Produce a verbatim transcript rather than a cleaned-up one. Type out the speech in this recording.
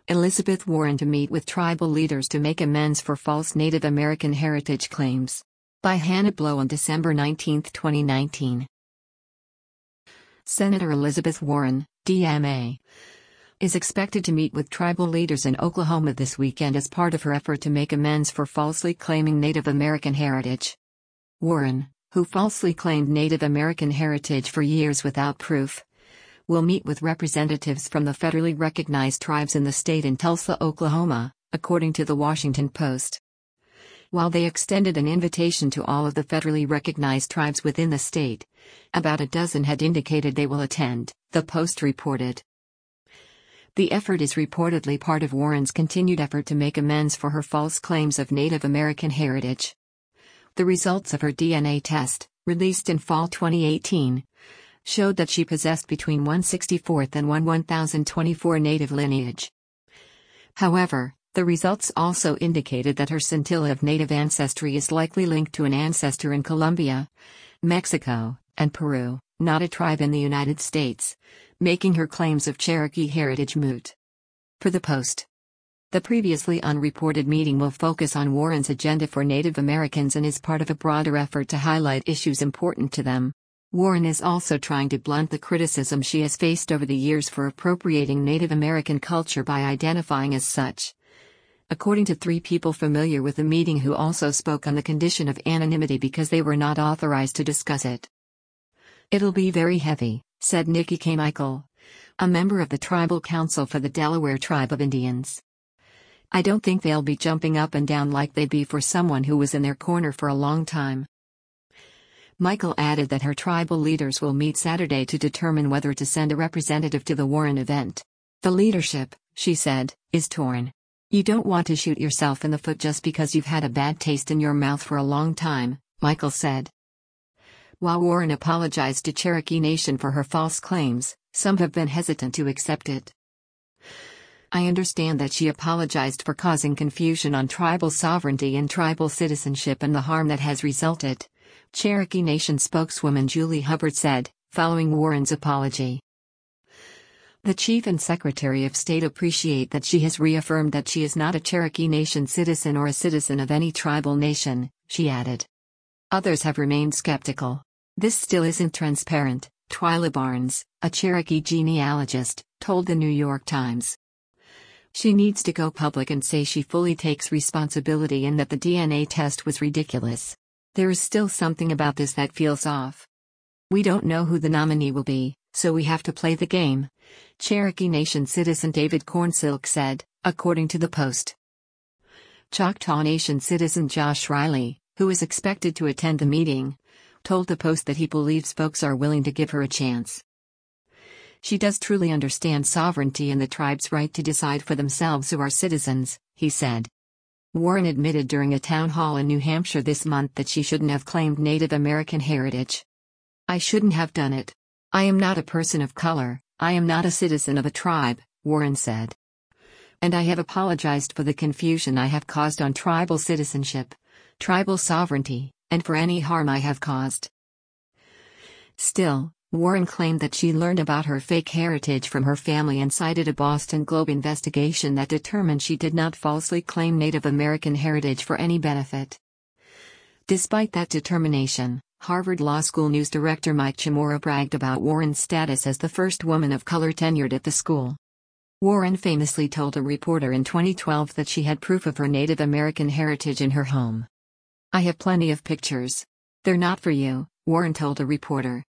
Elizabeth Warren to meet with tribal leaders to make amends for false Native American heritage claims. By Hannah Blow on December nineteenth, twenty nineteen. Senator Elizabeth Warren, D M A, is expected to meet with tribal leaders in Oklahoma this weekend as part of her effort to make amends for falsely claiming Native American heritage. Warren, who falsely claimed Native American heritage for years without proof, will meet with representatives from the federally recognized tribes in the state in Tulsa, Oklahoma, according to the Washington Post. While they extended an invitation to all of the federally recognized tribes within the state, about a dozen had indicated they will attend, the Post reported. The effort is reportedly part of Warren's continued effort to make amends for her false claims of Native American heritage. The results of her D N A test, released in fall twenty eighteen, showed that she possessed between one sixty-fourth and one thousand twenty-four Native lineage. However, the results also indicated that her scintilla of Native ancestry is likely linked to an ancestor in Colombia, Mexico, and Peru, not a tribe in the United States, making her claims of Cherokee heritage moot. Per the Post, the previously unreported meeting will focus on Warren's agenda for Native Americans and is part of a broader effort to highlight issues important to them. Warren is also trying to blunt the criticism she has faced over the years for appropriating Native American culture by identifying as such. According to three people familiar with the meeting who also spoke on the condition of anonymity because they were not authorized to discuss it. "It'll be very heavy," said Nikki K. Michael, a member of the Tribal Council for the Delaware Tribe of Indians. "I don't think they'll be jumping up and down like they'd be for someone who was in their corner for a long time." Michael added that her tribal leaders will meet Saturday to determine whether to send a representative to the Warren event. "The leadership," she said, "is torn. You don't want to shoot yourself in the foot just because you've had a bad taste in your mouth for a long time," Michael said. While Warren apologized to Cherokee Nation for her false claims, some have been hesitant to accept it. "I understand that she apologized for causing confusion on tribal sovereignty and tribal citizenship and the harm that has resulted," Cherokee Nation spokeswoman Julie Hubbard said, following Warren's apology. "The Chief and Secretary of State appreciate that she has reaffirmed that she is not a Cherokee Nation citizen or a citizen of any tribal nation," she added. Others have remained skeptical. "This still isn't transparent," Twyla Barnes, a Cherokee genealogist, told the New York Times. "She needs to go public and say she fully takes responsibility and that the D N A test was ridiculous. There is still something about this that feels off. We don't know who the nominee will be, so we have to play the game," Cherokee Nation citizen David Cornsilk said, according to the Post. Choctaw Nation citizen Josh Riley, who is expected to attend the meeting, told the Post that he believes folks are willing to give her a chance. "She does truly understand sovereignty and the tribe's right to decide for themselves who are citizens," he said. Warren admitted during a town hall in New Hampshire this month that she shouldn't have claimed Native American heritage. "I shouldn't have done it. I am not a person of color, I am not a citizen of a tribe," Warren said. "And I have apologized for the confusion I have caused on tribal citizenship, tribal sovereignty, and for any harm I have caused." Still, Warren claimed that she learned about her fake heritage from her family and cited a Boston Globe investigation that determined she did not falsely claim Native American heritage for any benefit. Despite that determination, Harvard Law School News Director Mike Chimura bragged about Warren's status as the first woman of color tenured at the school. Warren famously told a reporter in twenty twelve that she had proof of her Native American heritage in her home. "I have plenty of pictures. They're not for you," Warren told a reporter.